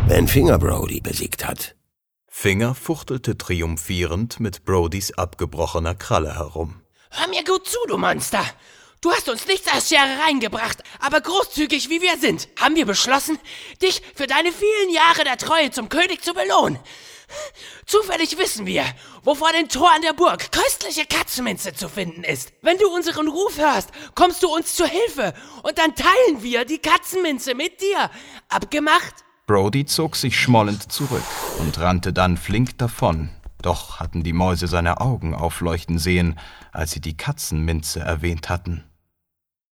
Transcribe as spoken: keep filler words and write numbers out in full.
wenn Finger Brody besiegt hat. Finger fuchtelte triumphierend mit Brodys abgebrochener Kralle herum. Hör mir gut zu, du Monster. Du hast uns nichts als Scherereien gebracht, aber großzügig wie wir sind, haben wir beschlossen, dich für deine vielen Jahre der Treue zum König zu belohnen. Zufällig wissen wir, wo vor den Toren der Burg köstliche Katzenminze zu finden ist. Wenn du unseren Ruf hörst, kommst du uns zur Hilfe und dann teilen wir die Katzenminze mit dir. Abgemacht? Brody zog sich schmollend zurück und rannte dann flink davon. Doch hatten die Mäuse seine Augen aufleuchten sehen, als sie die Katzenminze erwähnt hatten.